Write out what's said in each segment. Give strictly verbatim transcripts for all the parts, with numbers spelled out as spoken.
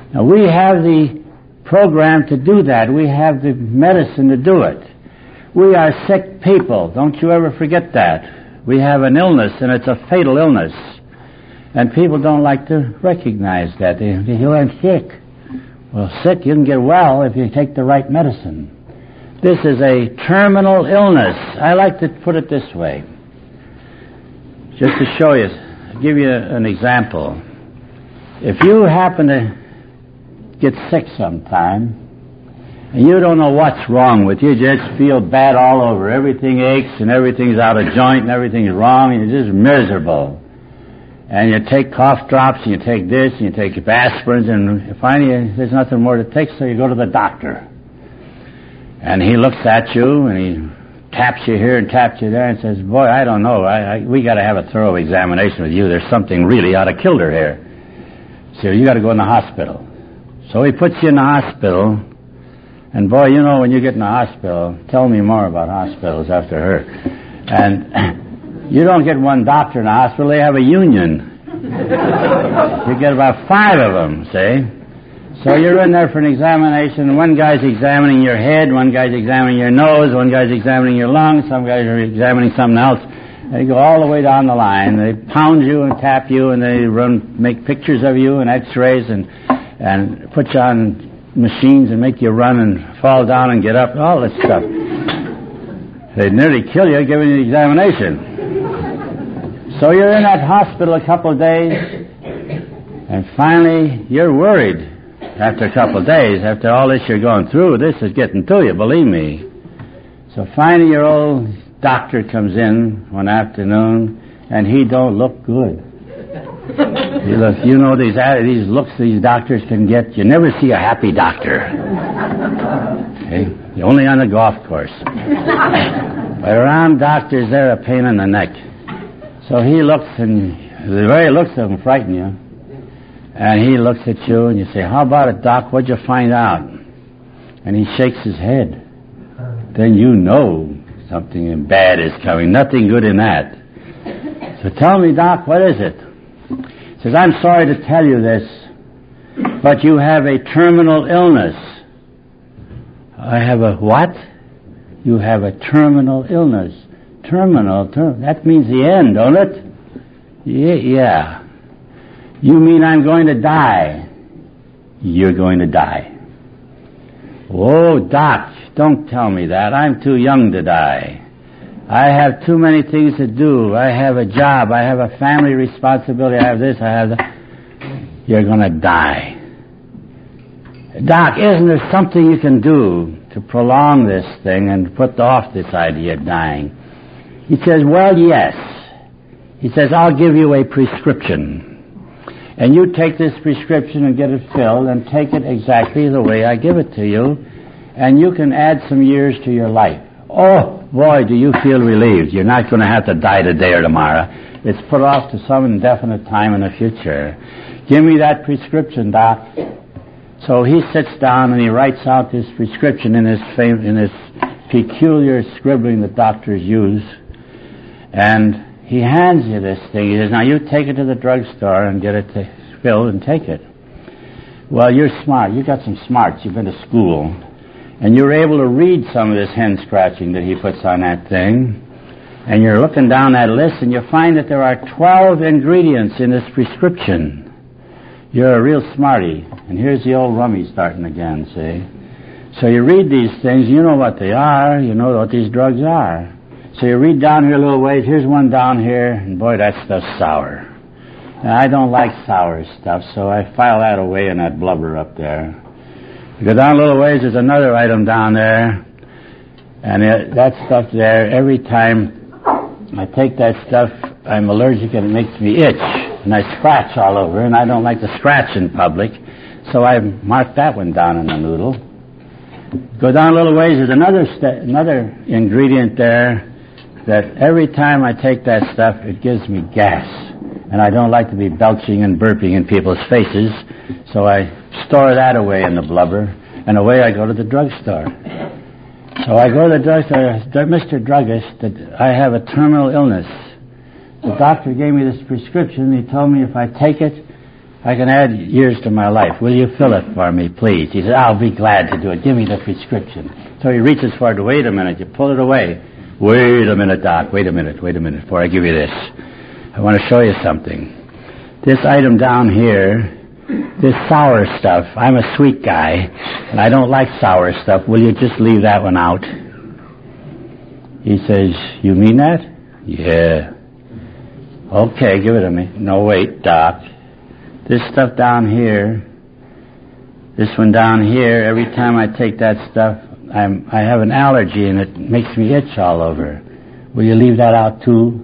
Now, we have the program to do that. We have the medicine to do it. We are sick people. Don't you ever forget that. We have an illness, and it's a fatal illness. And people don't like to recognize that. They say, "Oh, I'm sick." Well, sick, you can get well if you take the right medicine. This is a terminal illness. I like to put it this way. Just to show you, give you an example. If you happen to get sick sometime, and you don't know what's wrong with you, you just feel bad all over. Everything aches and everything's out of joint and everything's wrong and you're just miserable. And you take cough drops and you take this and you take aspirins and finally there's nothing more to take, so you go to the doctor. And he looks at you and he taps you here and taps you there and says, "Boy, I don't know. I, I, we got to have a thorough examination with you. There's something really out of kilter here. So you got to go in the hospital." So he puts you in the hospital. And boy, you know, when you get in the hospital, tell me more about hospitals after her. And you don't get one doctor in the hospital, they have a union. You get about five of them, see? So you're in there for an examination. One guy's examining your head, one guy's examining your nose, one guy's examining your lungs, some guys are examining something else. They go all the way down the line. They pound you and tap you, and they run, make pictures of you and x-rays and, and put you on machines and make you run and fall down and get up, all this stuff. They'd nearly kill you giving you the examination. So you're in that hospital a couple of days, and finally you're worried after a couple of days, after all this you're going through. This is getting to you, believe me. So finally your old doctor comes in one afternoon, and he don't look good. You, look, you know these these looks these doctors can get. You never see a happy doctor. Okay? Only on the golf course. But around doctors, they're a pain in the neck. So he looks, and the very looks of him frighten you. And he looks at you, and you say, "How about it, Doc? What'd you find out?" And he shakes his head. Then you know something bad is coming. Nothing good in that. So tell me, Doc, what is it? He says, "I'm sorry to tell you this, but you have a terminal illness." I have a what? You have a terminal illness. Terminal, ter- that means the end, don't it? Yeah, yeah. You mean I'm going to die? You're going to die. Oh, Doc, don't tell me that. I'm too young to die. I have too many things to do. I have a job. I have a family responsibility. I have this. I have that. You're going to die. Doc, isn't there something you can do to prolong this thing and put off this idea of dying? He says, "Well, yes." He says, "I'll give you a prescription. And you take this prescription and get it filled and take it exactly the way I give it to you. And you can add some years to your life." Oh, boy, do you feel relieved. You're not going to have to die today or tomorrow. It's put off to some indefinite time in the future. "Give me that prescription, Doc." So he sits down and he writes out this prescription in his fam- in his peculiar scribbling that doctors use. And he hands you this thing. He says, "Now you take it to the drugstore and get it to filled and take it." Well, you're smart. You got some smarts. You've been to school. And you're able to read some of this hen scratching that he puts on that thing. And you're looking down that list and you find that there are twelve ingredients in this prescription. You're a real smarty. And here's the old rummy starting again, see? So you read these things, you know what they are, you know what these drugs are. So you read down here a little ways, here's one down here, and boy, that stuff's sour. And I don't like sour stuff, so I file that away in that blubber up there. You go down a little ways, there's another item down there, and it, that stuff there, every time I take that stuff, I'm allergic and it makes me itch, and I scratch all over, and I don't like to scratch in public, so I mark that one down in the noodle. Go down a little ways, there's another st- another ingredient there that every time I take that stuff, it gives me gas, and I don't like to be belching and burping in people's faces, so I store that away in the blubber, and away I go to the drugstore. So I go to the drugstore, "Mister Druggist, that I have a terminal illness. The doctor gave me this prescription. He told me if I take it, I can add years to my life. Will you fill it for me, please? He said, I'll be glad to do it. Give me the prescription. So he reaches for it. Wait a minute. You pull it away. Wait a minute, Doc. Wait a minute. Wait a minute before I give you this. I want to show you something. This item down here, this sour stuff, I'm a sweet guy, and I don't like sour stuff. Will you just leave that one out? He says, you mean that? Yeah. Okay, give it to me. No, wait, Doc. This stuff down here, this one down here, every time I take that stuff, I'm, I have an allergy and it makes me itch all over. Will you leave that out too?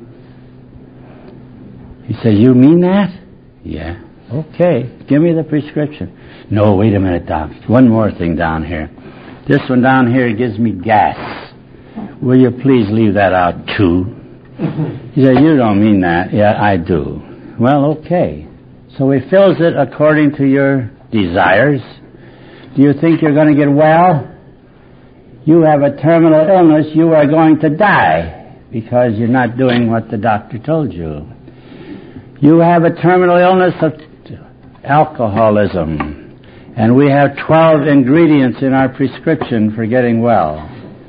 He said, you mean that? Yeah. Okay, give me the prescription. No, wait a minute, Doc. One more thing down here. This one down here gives me gas. Will you please leave that out too? He said, you don't mean that. Yeah, I do. Well, okay. So he fills it according to your desires. Do you think you're going to get well? You have a terminal illness. You are going to die because you're not doing what the doctor told you. You have a terminal illness of alcoholism, and we have twelve ingredients in our prescription for getting well.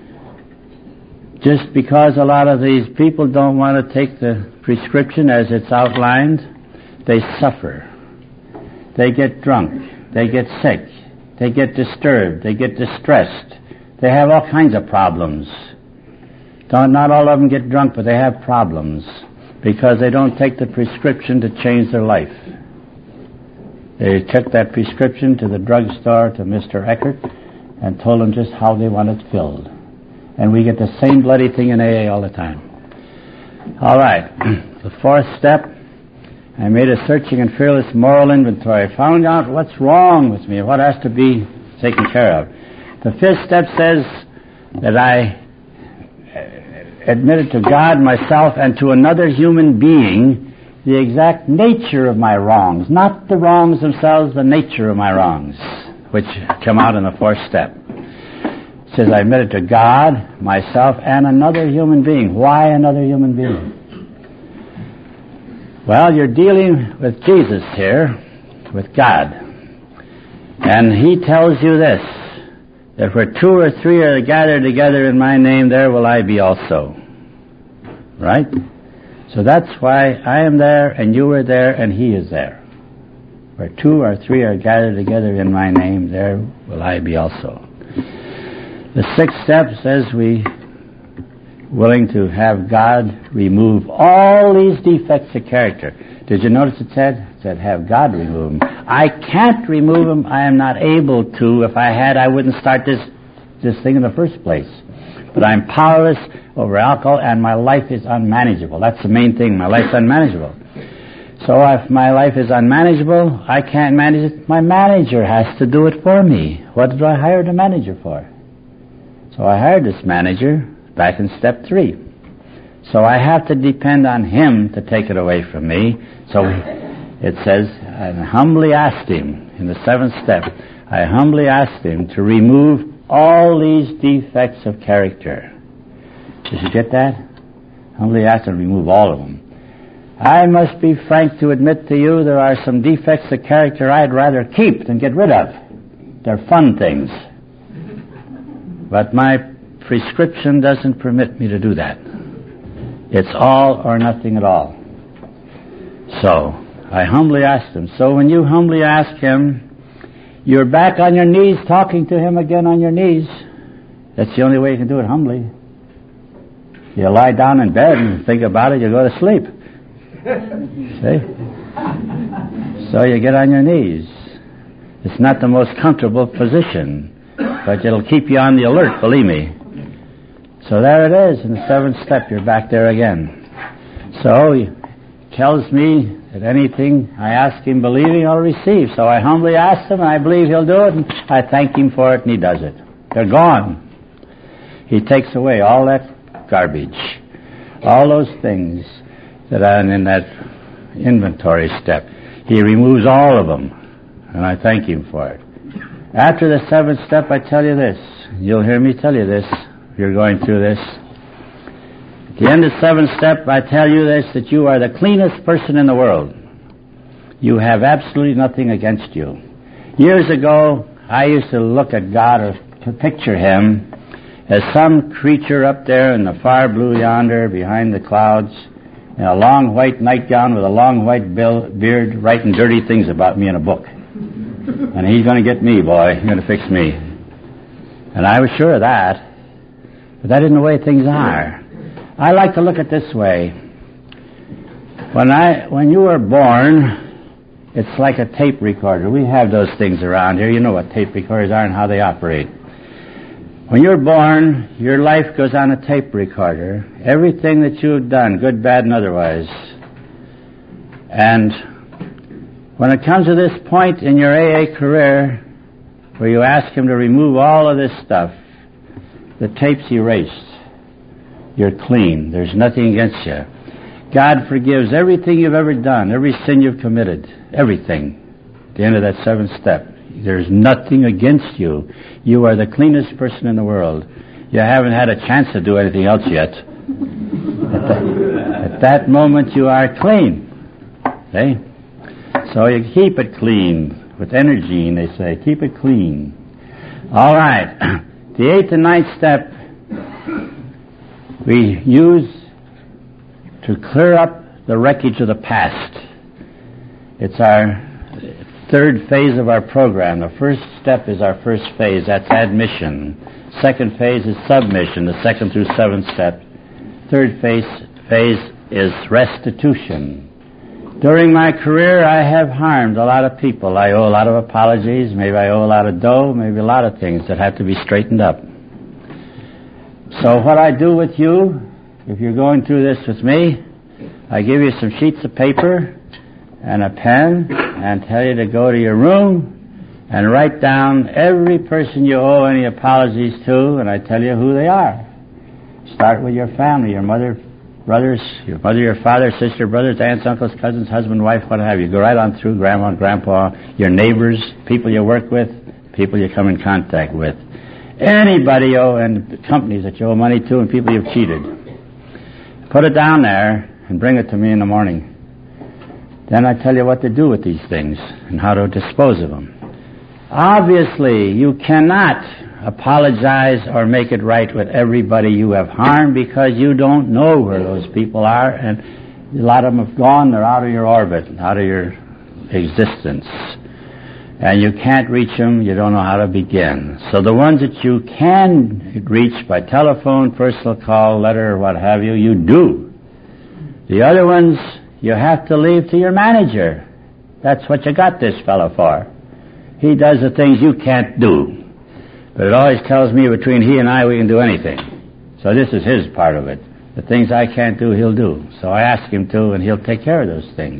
Just because a lot of these people don't want to take the prescription as it's outlined, they suffer. They get drunk. They get sick. They get disturbed. They get distressed. They have all kinds of problems. Don't, not all of them get drunk, but they have problems because they don't take the prescription to change their life. They took that prescription to the drugstore, to Mister Eckert, and told him just how they want it filled. And we get the same bloody thing in A A all the time. All right. The fourth step, I made a searching and fearless moral inventory. I found out what's wrong with me, what has to be taken care of. The fifth step says that I admitted to God, myself, and to another human being the exact nature of my wrongs, not the wrongs themselves, the nature of my wrongs, which come out in the fourth step. It says I admitted to God, myself, and another human being. Why another human being? Well, you're dealing with Jesus here, with God. And he tells you this, that where two or three are gathered together in my name, there will I be also. Right? So that's why I am there, and you are there, and he is there. Where two or three are gathered together in my name, there will I be also. The sixth step says we willing to have God remove all these defects of character. Did you notice it said? It said have God remove them. I can't remove them. I am not able to. If I had, I wouldn't start this, this thing in the first place. But I'm powerless over alcohol, and my life is unmanageable. That's the main thing. My life's unmanageable. So if my life is unmanageable, I can't manage it. My manager has to do it for me. What did I hire the manager for? So I hired this manager back in step three. So I have to depend on him to take it away from me. So it says, I humbly asked him, in the seventh step, I humbly asked him to remove all these defects of character. Did you get that? Humbly asked him to remove all of them. I must be frank to admit to you there are some defects of character I'd rather keep than get rid of. They're fun things. But my prescription doesn't permit me to do that. It's all or nothing at all. So, I humbly asked him. So when you humbly ask him, you're back on your knees talking to him again on your knees. That's the only way you can do it humbly. You lie down in bed and think about it, you go to sleep. See? So you get on your knees. It's not the most comfortable position, but it'll keep you on the alert, believe me. So there it is, in the seventh step, you're back there again. So he tells me that anything I ask him believing, I'll receive. So I humbly ask him, and I believe he'll do it, and I thank him for it, and he does it. They're gone. He takes away all that garbage, all those things that are in that inventory step. He removes all of them, and I thank him for it. After the seventh step, I tell you this. You'll hear me tell you this if you're going through this. At the end of the seventh step, I tell you this, that you are the cleanest person in the world. You have absolutely nothing against you. Years ago, I used to look at God or to picture Him as some creature up there in the far blue yonder behind the clouds in a long white nightgown with a long white bill, beard writing dirty things about me in a book. And He's going to get me, boy. He's going to fix me. And I was sure of that. But that isn't the way things are. I like to look at it this way. When I, when you were born, it's like a tape recorder. We have those things around here. You know what tape recorders are and how they operate. When you're born, your life goes on a tape recorder. Everything that you've done, good, bad, and otherwise. And when it comes to this point in your A A career where you ask Him to remove all of this stuff, the tape's erased. You're clean. There's nothing against you. God forgives everything you've ever done, every sin you've committed, everything. At the end of that seventh step. There's nothing against you. You are the cleanest person in the world. You haven't had a chance to do anything else yet. At, the, at that moment, you are clean. See? So you keep it clean with energy, and they say, keep it clean. All right. The eighth and ninth step we use to clear up the wreckage of the past. It's our third phase of our program. The first step is our first phase. That's admission. Second phase is submission, the second through seventh step. Third phase, phase is restitution. During my career, I have harmed a lot of people. I owe a lot of apologies. Maybe I owe a lot of dough. Maybe a lot of things that have to be straightened up. So what I do with you, if you're going through this with me, I give you some sheets of paper and a pen and tell you to go to your room and write down every person you owe any apologies to, and I tell you who they are. Start with your family, your mother, brothers, your mother, your father, sister, brothers, aunts, uncles, cousins, husband, wife, what have you. Go right on through grandma and grandpa, your neighbors, people you work with, people you come in contact with. Anybody you owe, and companies that you owe money to, and people you've cheated. Put it down there and bring it to me in the morning. Then I tell you what to do with these things and how to dispose of them. Obviously, you cannot apologize or make it right with everybody you have harmed because you don't know where those people are, and a lot of them have gone. They're out of your orbit, out of your existence. And you can't reach them. You don't know how to begin. So the ones that you can reach by telephone, personal call, letter, or what have you, you do. The other ones you have to leave to your manager. That's what you got this fellow for. He does the things you can't do. But it always tells me between he and I we can do anything. So this is his part of it. The things I can't do, he'll do. So I ask him to, and he'll take care of those things.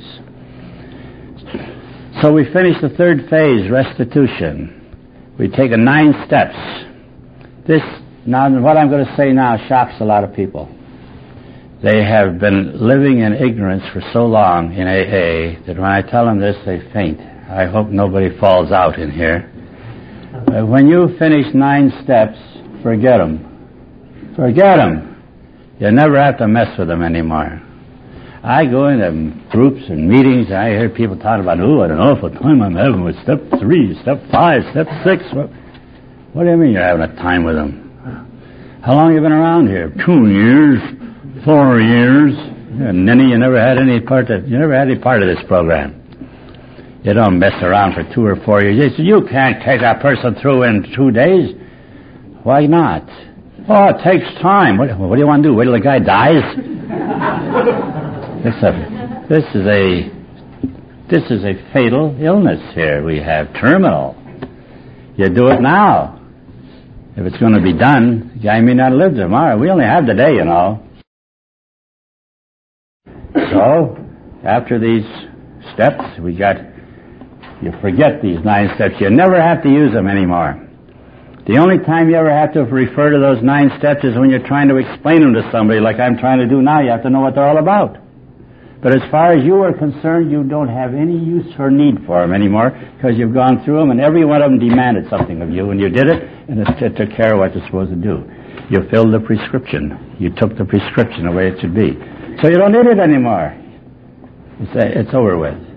So we finish the third phase, restitution. We take a nine steps. This, now what I'm going to say now shocks a lot of people. They have been living in ignorance for so long in A A that when I tell them this, they faint. I hope nobody falls out in here. Uh, when you finish nine steps, forget them. Forget them. You never have to mess with them anymore. I go into groups and meetings, and I hear people talking about, oh, I don't know what time I'm having with step three, step five, step six. What, what do you mean you're having a time with them? How long have you been around here? Two years. Four years, and Nenny, you never had any part of, you never had any part of this program. You don't mess around for two or four years. You, you can't take a person through in two days. Why not? Oh, it takes time. What, what do you want to do? Wait till the guy dies? this, a, this is a this is a fatal illness here. We have terminal. You do it now. If it's going to be done, the guy may not live tomorrow. We only have today, you know. So, after these steps, we got, you forget these nine steps. You never have to use them anymore. The only time you ever have to refer to those nine steps is when you're trying to explain them to somebody like I'm trying to do now. You have to know what they're all about. But as far as you are concerned, you don't have any use or need for them anymore because you've gone through them and every one of them demanded something of you and you did it and it took care of what you're supposed to do. You filled the prescription. You took the prescription the way it should be. So you don't need it anymore. It's, it's over with.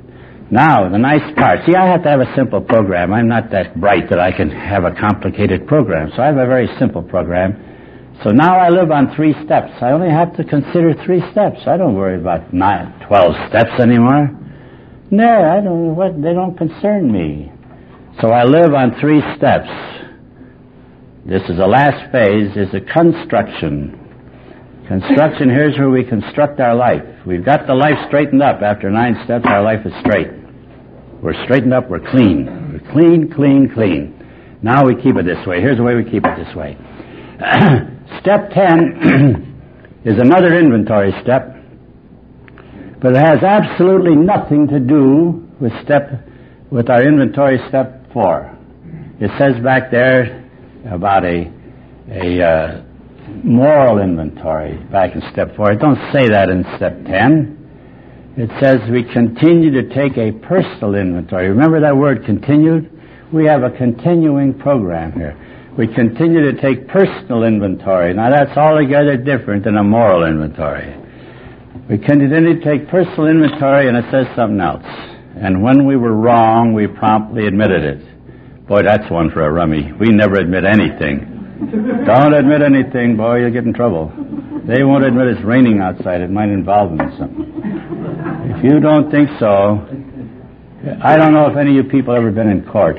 Now, the nice part. See, I have to have a simple program. I'm not that bright that I can have a complicated program. So I have a very simple program. So now I live on three steps. I only have to consider three steps. I don't worry about nine, twelve steps anymore. No, I don't. What? They don't concern me. So I live on three steps. This is the last phase. Is the construction. Construction. Here's where we construct our life. We've got the life straightened up. After nine steps, our life is straight. We're straightened up. We're clean. We're clean, clean, clean. Now we keep it this way. Here's the way we keep it this way. Step ten is another inventory step, but it has absolutely nothing to do with step with our inventory step four. It says back there about a a uh, moral inventory back in step four. It don't say that in step ten. It says we continue to take a personal inventory. Remember that word continued? We have a continuing program here. We continue to take personal inventory. Now that's altogether different than a moral inventory. We continue to take personal inventory, and it says something else. And when we were wrong, we promptly admitted it. Boy, that's one for a rummy. We never admit anything. Don't admit anything, boy, you'll get in trouble. They won't admit it's raining outside. It might involve them in something. If you don't think so, I don't know if any of you people ever been in court.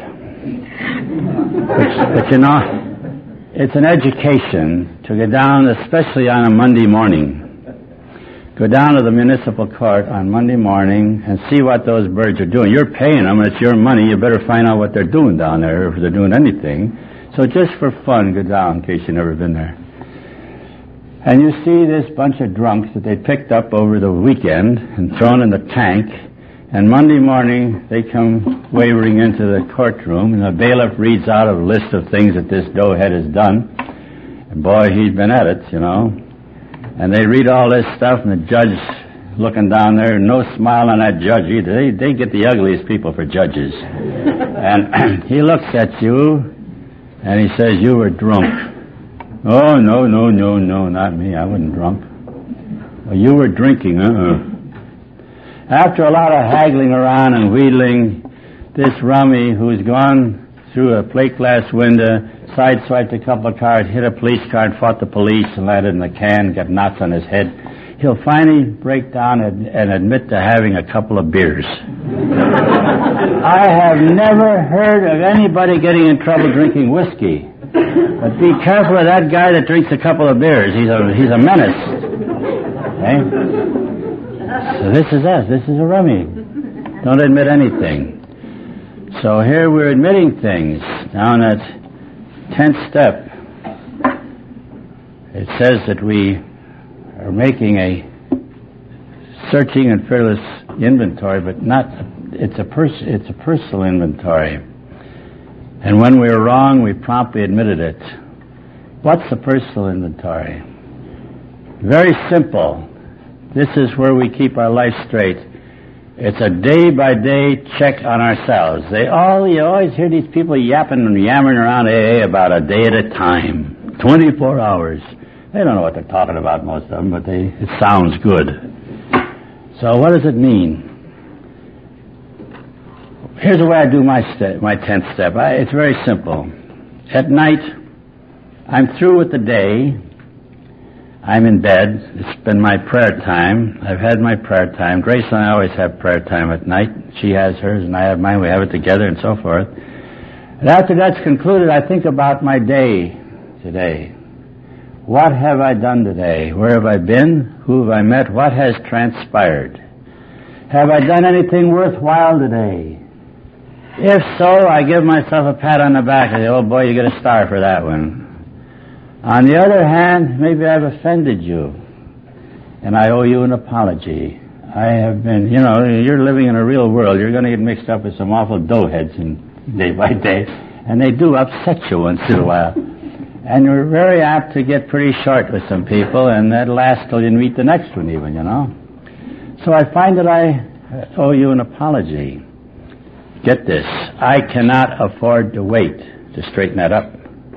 But, but you know, it's an education to go down, especially on a Monday morning. Go down to the municipal court on Monday morning and see what those birds are doing. You're paying them, it's your money. You better find out what they're doing down there, if they're doing anything. So just for fun, go down in case you've never been there. And you see this bunch of drunks that they picked up over the weekend and thrown in the tank. And Monday morning, they come wavering into the courtroom, and the bailiff reads out a list of things that this doughhead has done. And boy, he's been at it, you know. And they read all this stuff, and the judge looking down there, no smile on that judge either. They, they get the ugliest people for judges. And he looks at you, and he says, you were drunk. Oh, no, no, no, no, not me. I wasn't drunk. Well, you were drinking, uh-uh. After a lot of haggling around and wheedling, this rummy who's gone through a plate glass window, sideswiped a couple of cars, hit a police car and fought the police and landed in a can, got knots on his head, he'll finally break down and, and admit to having a couple of beers. I have never heard of anybody getting in trouble drinking whiskey. But be careful of that guy that drinks a couple of beers. He's a, he's a menace. Okay? So this is us. This is a rummy. Don't admit anything. So here we're admitting things. Down at tenth step, it says that we are making a searching and fearless inventory, but not. It's a pers- It's a personal inventory. And when we were wrong, we promptly admitted it. What's the personal inventory? Very simple. This is where we keep our life straight. It's a day-by-day check on ourselves. They all, you always hear these people yapping and yammering around A A about a day at a time, twenty-four hours. They don't know what they're talking about, most of them, but they, it sounds good. So what does it mean? Here's the way I do my step, my tenth step. I, it's very simple. At night, I'm through with the day. I'm in bed. It's been my prayer time. I've had my prayer time. Grace and I always have prayer time at night. She has hers and I have mine. We have it together and so forth. And after that's concluded, I think about my day today. What have I done today? Where have I been? Who have I met? What has transpired? Have I done anything worthwhile today? If so, I give myself a pat on the back and say, oh boy, you get a star for that one. On the other hand, maybe I've offended you, and I owe you an apology. I have been, you know, you're living in a real world. You're going to get mixed up with some awful doughheads in day by day, and they do upset you once in a while. And you're very apt to get pretty short with some people, and that lasts till you meet the next one even, you know. So I find that I owe you an apology. Get this, I cannot afford to wait to straighten that up.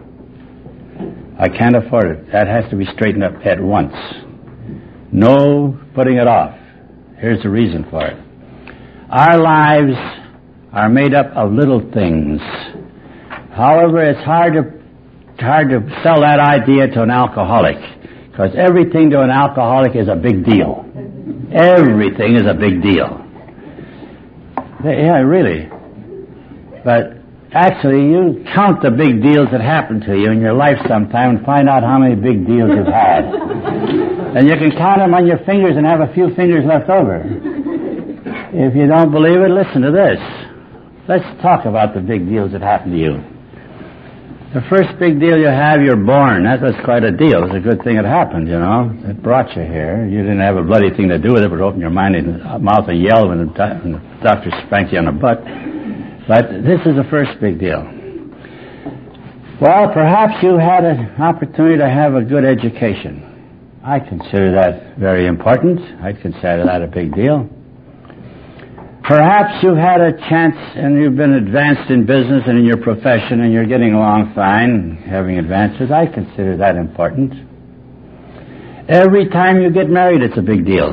I can't afford it. That has to be straightened up at once. No putting it off. Here's the reason for it. Our lives are made up of little things. However, it's hard to hard to sell that idea to an alcoholic, because everything to an alcoholic is a big deal. Everything is a big deal. Yeah, really. But actually, you count the big deals that happen to you in your life sometime and find out how many big deals you've had. And you can count them on your fingers and have a few fingers left over. If you don't believe it, listen to this. Let's talk about the big deals that happen to you. The first big deal you have, you're born. That was quite a deal. It was a good thing it happened, you know. It brought you here. You didn't have a bloody thing to do with it, but open your mind and mouth and yell when the, do- when the doctor spanked you on the butt. But this is the first big deal. Well, perhaps you had an opportunity to have a good education. I consider that very important. I consider that a big deal. Perhaps you've had a chance and you've been advanced in business and in your profession and you're getting along fine, having advances. I consider that important. Every time you get married, it's a big deal.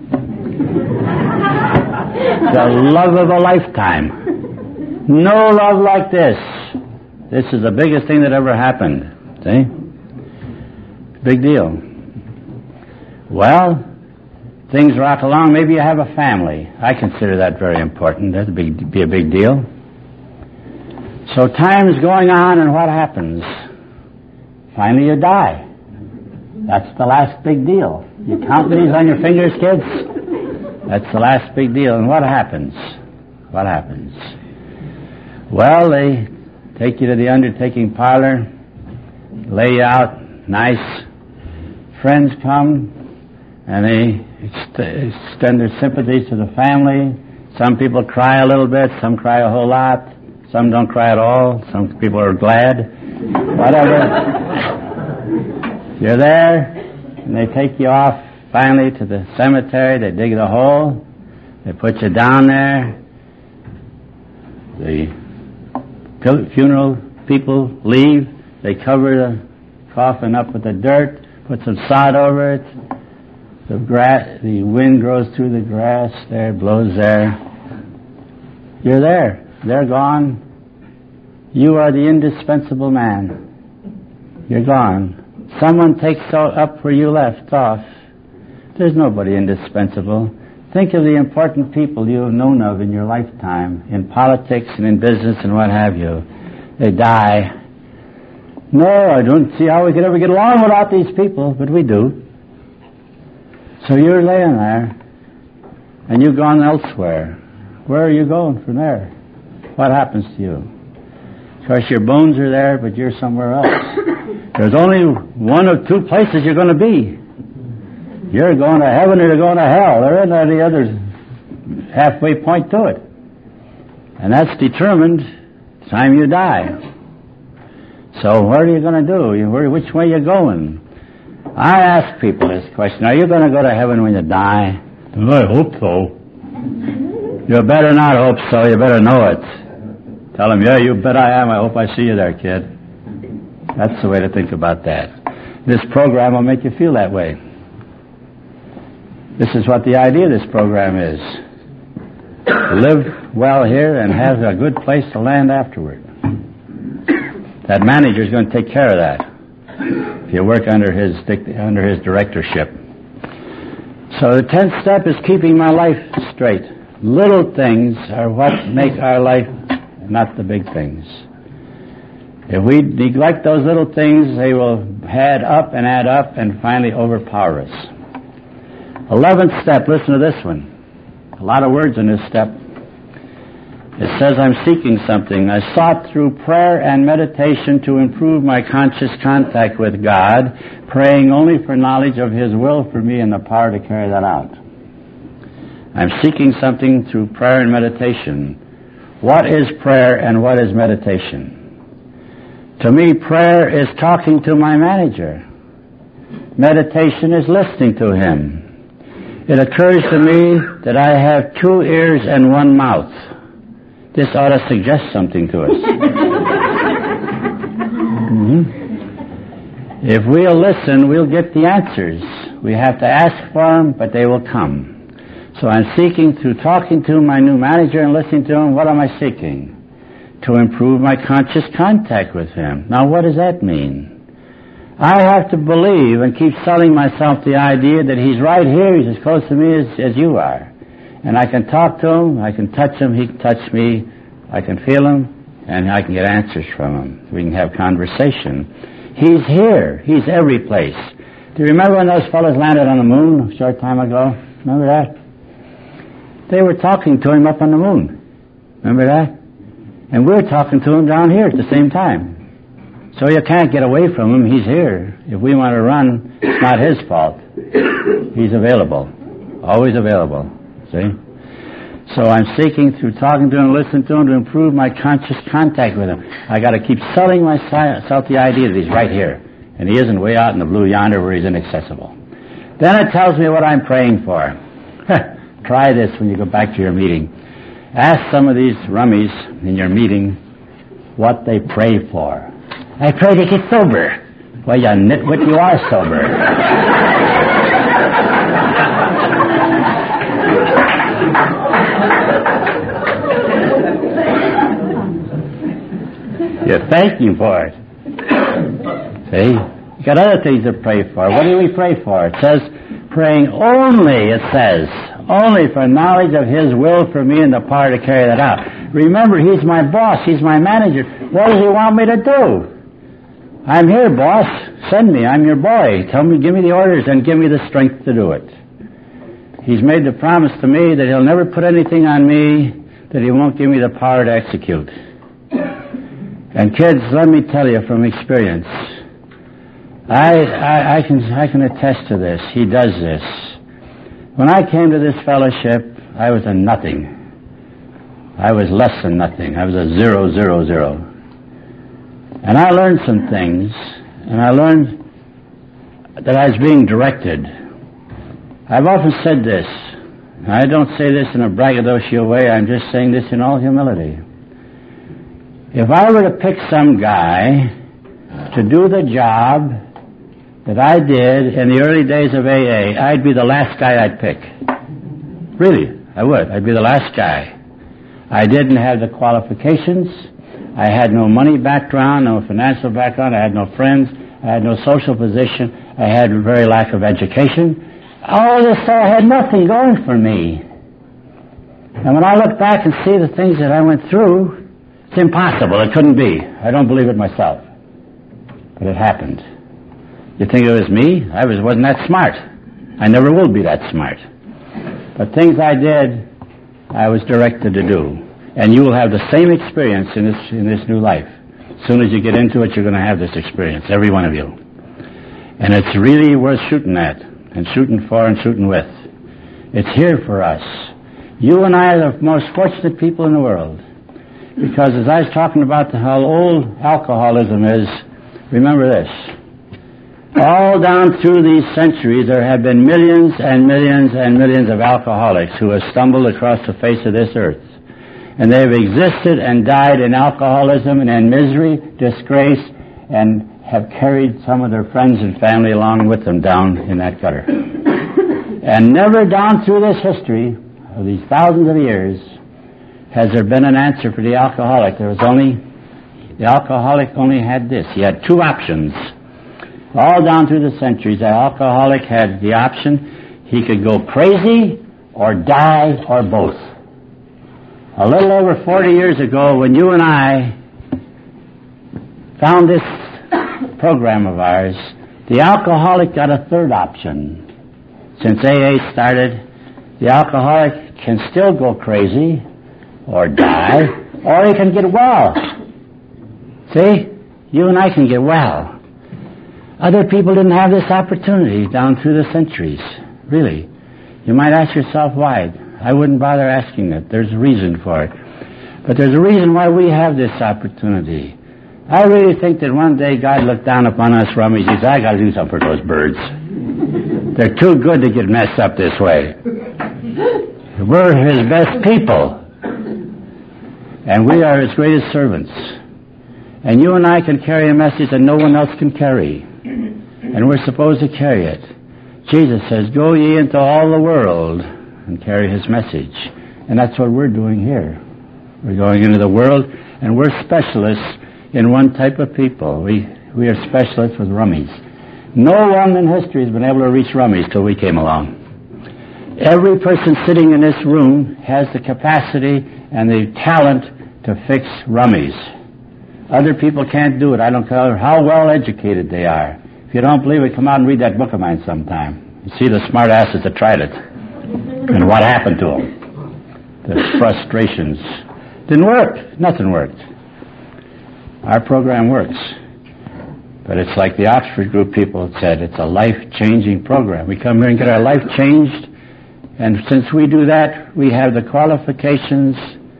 The love of a lifetime. No love like this. This is the biggest thing that ever happened. See? Big deal. Well, things rock along. Maybe you have a family. I consider that very important. That'd be, be a big deal. So time's going on, and what happens? Finally you die. That's the last big deal. You count these on your fingers, kids? That's the last big deal. And what happens? What happens? Well, they take you to the undertaking parlor, lay you out nice. Friends come, and they extend their sympathies to the family. Some people cry a little bit, some cry a whole lot, some don't cry at all, some people are glad. Whatever. You're there, and they take you off finally to the cemetery. They dig the hole, they put you down there. The funeral people leave, they cover the coffin up with the dirt, put some sod over it. The grass, the wind grows through the grass there, blows there. You're there. They're gone. You are the indispensable man. You're gone. Someone takes up where you left off. There's nobody indispensable. Think of the important people you have known of in your lifetime, in politics and in business and what have you. They die. No, I don't see how we could ever get along without these people, but we do. So you're laying there, and you've gone elsewhere. Where are you going from there? What happens to you? Of course, your bones are there, but you're somewhere else. There's only one of two places you're going to be. You're going to heaven or you're going to hell. There isn't any other halfway point to it. And that's determined the time you die. So what are you going to do? You, where, which way are you going? I ask people this question. Are you going to go to heaven when you die? I hope so. You better not hope so. You better know it. Tell them, yeah, you bet I am. I hope I see you there, kid. That's the way to think about that. This program will make you feel that way. This is what the idea of this program is. Live well here and have a good place to land afterward. That manager is going to take care of that if you work under his under his directorship. So the tenth step is keeping my life straight. Little things are what make our life, not the big things. If we neglect those little things, they will add up and add up and finally overpower us. Eleventh step, listen to this one. A lot of words in this step. It says, I'm seeking something. I sought through prayer and meditation to improve my conscious contact with God, praying only for knowledge of His will for me and the power to carry that out. I'm seeking something through prayer and meditation. What is prayer and what is meditation? To me, prayer is talking to my manager. Meditation is listening to Him. It occurs to me that I have two ears and one mouth. This ought to suggest something to us. mm-hmm. If we'll listen, we'll get the answers. We have to ask for them, but they will come. So I'm seeking through talking to my new manager and listening to him, what am I seeking? To improve my conscious contact with him. Now what does that mean? I have to believe and keep selling myself the idea that he's right here, he's as close to me as, as you are. And I can talk to him, I can touch him, he can touch me, I can feel him, and I can get answers from him. We can have conversation. He's here. He's every place. Do you remember when those fellows landed on the moon a short time ago? Remember that? They were talking to him up on the moon. Remember that? And we're talking to him down here at the same time. So you can't get away from him. He's here. If we want to run, it's not his fault. He's available. Always available. See? So I'm seeking through talking to him and listening to him to improve my conscious contact with him. I got to keep selling myself the idea that he's right here. And he isn't way out in the blue yonder where he's inaccessible. Then it tells me what I'm praying for. Try this when you go back to your meeting. Ask some of these rummies in your meeting what they pray for. I pray to get sober. Well, you nitwit, you are sober. You're thanking for it. See? You got other things to pray for. What do we pray for? It says, praying only, it says, only for knowledge of his will for me and the power to carry that out. Remember, he's my boss. He's my manager. What does he want me to do? I'm here, boss. Send me. I'm your boy. Tell me, give me the orders and give me the strength to do it. He's made the promise to me that he'll never put anything on me that he won't give me the power to execute. And kids, let me tell you from experience, I, I, I can I can attest to this. He does this. When I came to this fellowship, I was a nothing. I was less than nothing. I was a zero, zero, zero. And I learned some things, and I learned that I was being directed. I've often said this, and I don't say this in a braggadocio way, I'm just saying this in all humility. If I were to pick some guy to do the job that I did in the early days of A A, I'd be the last guy I'd pick. Really, I would. I'd be the last guy. I didn't have the qualifications. I had no money background, no financial background. I had no friends. I had no social position. I had very lack of education. All this, so I had nothing going for me. And when I look back and see the things that I went through, it's impossible. It couldn't be. I don't believe it myself. But it happened. You think it was me? I was, wasn't that smart. I never will be that smart. But things I did, I was directed to do. And you will have the same experience in this, in this new life. As soon as you get into it, you're going to have this experience, every one of you. And it's really worth shooting at, and shooting for and shooting with. It's here for us. You and I are the most fortunate people in the world. Because as I was talking about how old alcoholism is, remember this. All down through these centuries, there have been millions and millions and millions of alcoholics who have stumbled across the face of this earth. And they have existed and died in alcoholism and in misery, disgrace, and have carried some of their friends and family along with them down in that gutter. And never down through this history of these thousands of years has there been an answer for the alcoholic. There was only, the alcoholic only had this. He had two options. All down through the centuries, the alcoholic had the option, he could go crazy or die or both. A little over forty years ago, when you and I found this program of ours, the alcoholic got a third option. Since A A started, the alcoholic can still go crazy or die, or he can get well. See? You and I can get well. Other people didn't have this opportunity down through the centuries. Really. You might ask yourself why. I wouldn't bother asking it. There's a reason for it. But there's a reason why we have this opportunity. I really think that one day God looked down upon us rummies. He said, I got to do something for those birds. They're too good to get messed up this way. We're his best people. And we are his greatest servants. And you and I can carry a message that no one else can carry. And we're supposed to carry it. Jesus says, go ye into all the world and carry his message. And that's what we're doing here. We're going into the world, and we're specialists in one type of people. We we are specialists with rummies. No one in history has been able to reach rummies till we came along. Every person sitting in this room has the capacity and the talent to fix rummies. Other people can't do it. I don't care how well educated they are. If you don't believe it, come out and read that book of mine sometime. You see the smart asses that tried it and what happened to them. The frustrations. Didn't work. Nothing worked. Our program works. But it's like the Oxford group people said, it's a life-changing program. We come here and get our life changed, and since we do that, we have the qualifications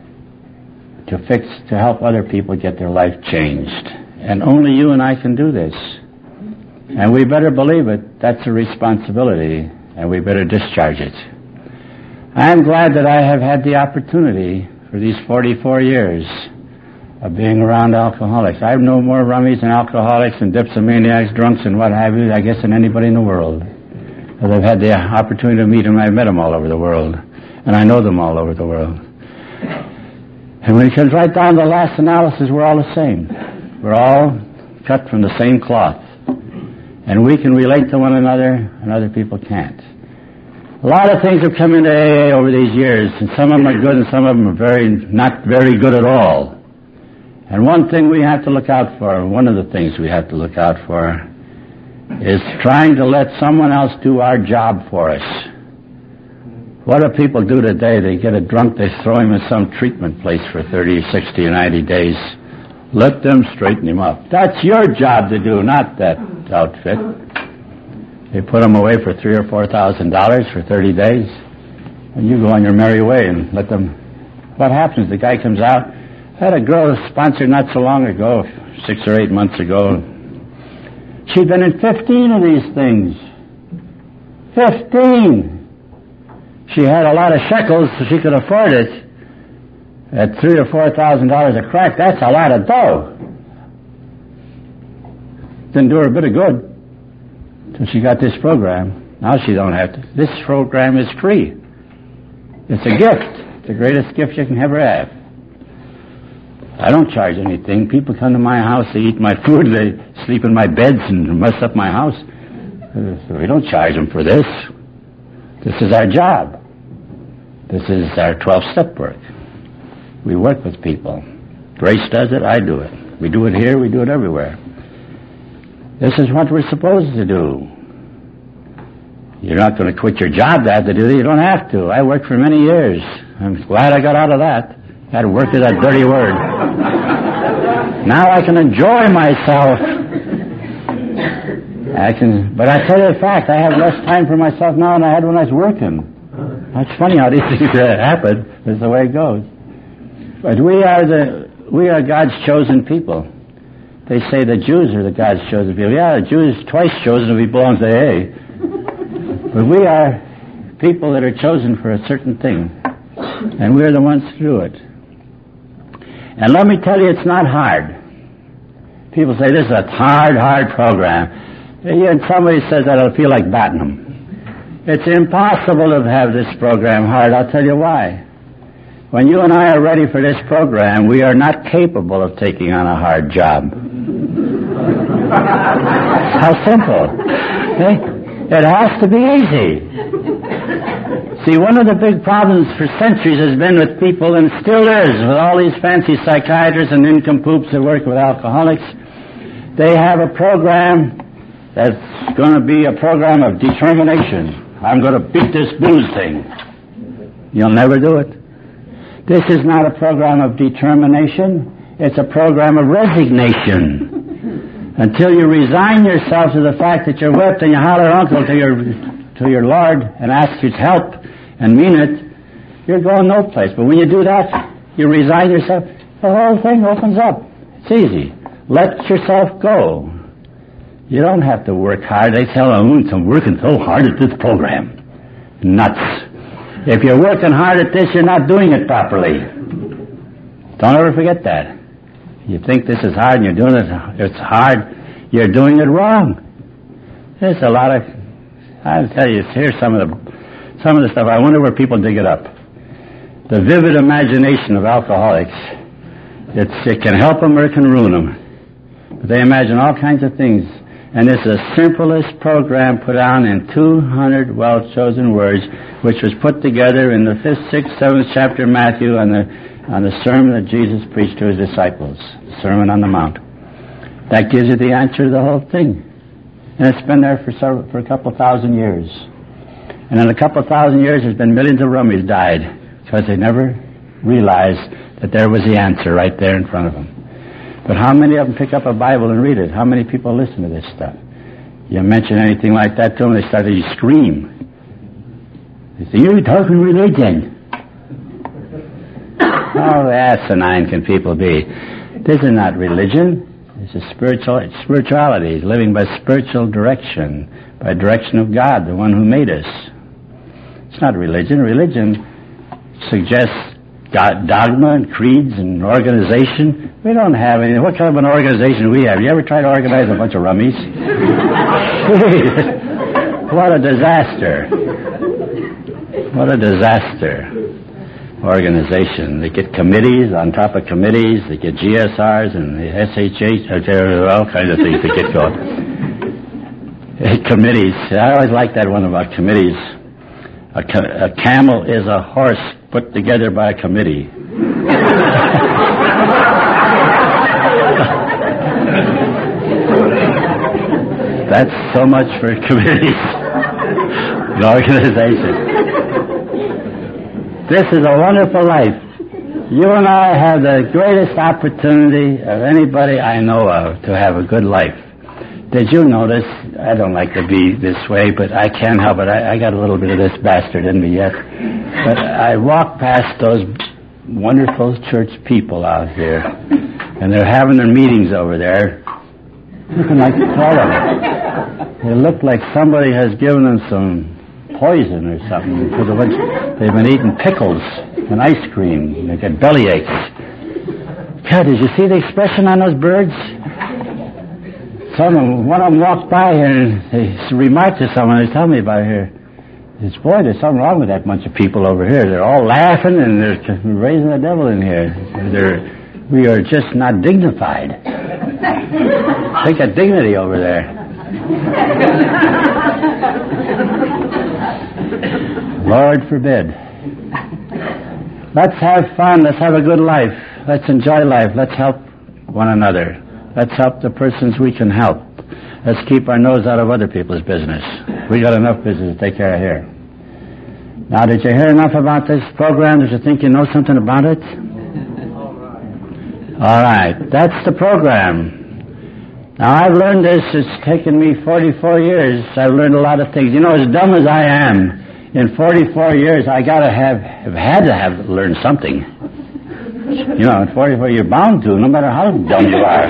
to fix, to help other people get their life changed. And only you and I can do this. And we better believe it. That's a responsibility, and we better discharge it. I am glad that I have had the opportunity for these forty-four years of being around alcoholics. I know more rummies and alcoholics and dipsomaniacs, drunks, and what have you, I guess, than anybody in the world. Because I've had the opportunity to meet them. I've met them all over the world. And I know them all over the world. And when it comes right down to the last analysis, we're all the same. We're all cut from the same cloth. And we can relate to one another, and other people can't. A lot of things have come into A A over these years, and some of them are good, and some of them are very not very good at all. And one thing we have to look out for, one of the things we have to look out for, is trying to let someone else do our job for us. What do people do today? They get a drunk, they throw him in some treatment place for thirty, sixty, ninety days. Let them straighten him up. That's your job to do, not that outfit. They put him away for three or four thousand dollars for thirty days, and you go on your merry way and let them. What happens? The guy comes out. I had a girl sponsored not so long ago, six or eight months ago. She'd been in fifteen of these things. Fifteen. She had a lot of shekels, so she could afford it. At three or four thousand dollars a crack, that's a lot of dough. Didn't do her a bit of good. So she got this program. Now she don't have to. This program is free. It's a gift. It's the greatest gift you can ever have. I don't charge anything. People come to my house, they eat my food, they sleep in my beds and mess up my house. So we don't charge them for this. This is our job. This is our twelve-step work. We work with people. Grace does it, I do it. We do it here, we do it everywhere. This is what we're supposed to do. You're not going to quit your job to have to do it. You don't have to. I worked for many years. I'm glad I got out of that. I had to work with that dirty word. Now I can enjoy myself. I can, but I tell you the fact, I have less time for myself now than I had when I was working. That's funny how these things happen. That's the way it goes. But we are the we are God's chosen people. They say the Jews are the God's chosen people. Yeah, the Jew is twice chosen if he belongs to A A. But we are people that are chosen for a certain thing. And we're the ones to do it. And let me tell you, it's not hard. People say, this is a hard, hard program. And somebody says that, I'll feel like batting them. It's impossible to have this program hard. I'll tell you why. When you and I are ready for this program, we are not capable of taking on a hard job. How simple. Okay? It has to be easy. See, one of the big problems for centuries has been with people, and still is, with all these fancy psychiatrists and nincompoops that work with alcoholics. They have a program that's going to be a program of determination. I'm going to beat this booze thing. You'll never do it. This is not a program of determination. It's a program of resignation. Until you resign yourself to the fact that you're whipped and you holler uncle to your to your Lord and ask his help and mean it, you're going no place. But when you do that, you resign yourself, the whole thing opens up. It's easy. Let yourself go. You don't have to work hard. They tell them, I'm working so hard at this program. Nuts. If you're working hard at this, you're not doing it properly. Don't ever forget that. You think this is hard and you're doing it, it's hard, you're doing it wrong. There's a lot of, I'll tell you, here's some of the, some of the stuff, I wonder where people dig it up. The vivid imagination of alcoholics, it's, it can help them or it can ruin them. But they imagine all kinds of things. And it's the simplest program put on in two hundred well-chosen words, which was put together in the fifth, sixth, seventh chapter of Matthew on the, on the sermon that Jesus preached to his disciples, the Sermon on the Mount. That gives you the answer to the whole thing. And it's been there for several, for a couple thousand years. And in a couple thousand years, there's been millions of rummies died because they never realized that there was the answer right there in front of them. But how many of them pick up a Bible and read it? How many people listen to this stuff? You mention anything like that to them, they start to scream. They say, "You're talking religion." How asinine can people be? This is not religion. This is spiritual, spirituality. It's living by spiritual direction, by direction of God, the one who made us. It's not religion. Religion suggests God, dogma and creeds and organization. We don't have any. What kind of an organization do we have? You ever try to organize a bunch of rummies? What a disaster. What a disaster. Organization. They get committees on top of committees. They get G S Rs and the S H H. All kinds of things to get going. Committees. I always like that one about committees. A, ca- a camel is a horse put together by a committee. That's so much for committees. An organization. This is a wonderful life. You and I have the greatest opportunity of anybody I know of to have a good life. Did you notice, I don't like to be this way, but I can't help it. I, I got a little bit of this bastard in me yet. But I walk past those wonderful church people out here, and they're having their meetings over there, looking like color. They look like somebody has given them some poison or something. They've been eating pickles and ice cream. They get belly aches. God, did you see the expression on those birds? Some of them, one of them walked by here and they remarked to someone, they tell me about here, it's, boy, there's something wrong with that bunch of people over here. They're all laughing and they're raising the devil in here. They're, we are just not dignified. Take a dignity over there. Lord forbid. Let's have fun. Let's have a good life. Let's enjoy life. Let's help one another. Let's help the persons we can help. Let's keep our nose out of other people's business. We got enough business to take care of here. Now, did you hear enough about this program? Did you think you know something about it? All right. That's the program. Now, I've learned this. It's taken me forty-four years. I've learned a lot of things. You know, as dumb as I am, in forty-four years, I got to have, have had to have learned something. You know, in forty-four, you're bound to, no matter how dumb you are.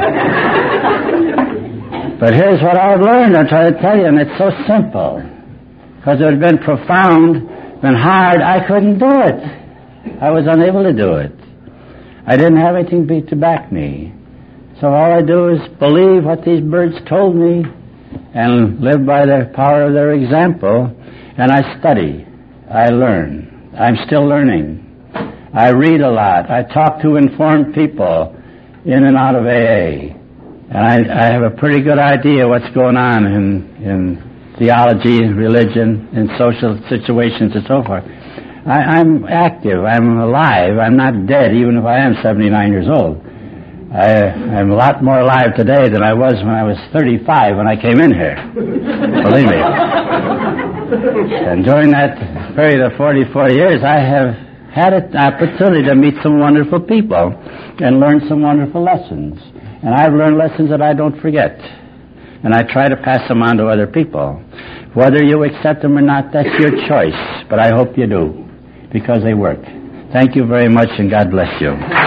But here's what I've learned. I'm trying to tell you, and it's so simple. Because it had been profound, been hard, I couldn't do it. I was unable to do it. I didn't have anything to back me. So all I do is believe what these birds told me and live by the power of their example. And I study. I learn. I'm still learning. I read a lot. I talk to informed people in and out of A A. And I, I have a pretty good idea what's going on in, in theology, religion, in social situations and so forth. I, I'm active. I'm alive. I'm not dead, even if I am seventy-nine years old. I, I'm a lot more alive today than I was when I was thirty-five when I came in here. Believe me. And during that period of forty-four years, I have had an opportunity to meet some wonderful people and learn some wonderful lessons. And I've learned lessons that I don't forget. And I try to pass them on to other people. Whether you accept them or not, that's your choice. But I hope you do, because they work. Thank you very much, and God bless you.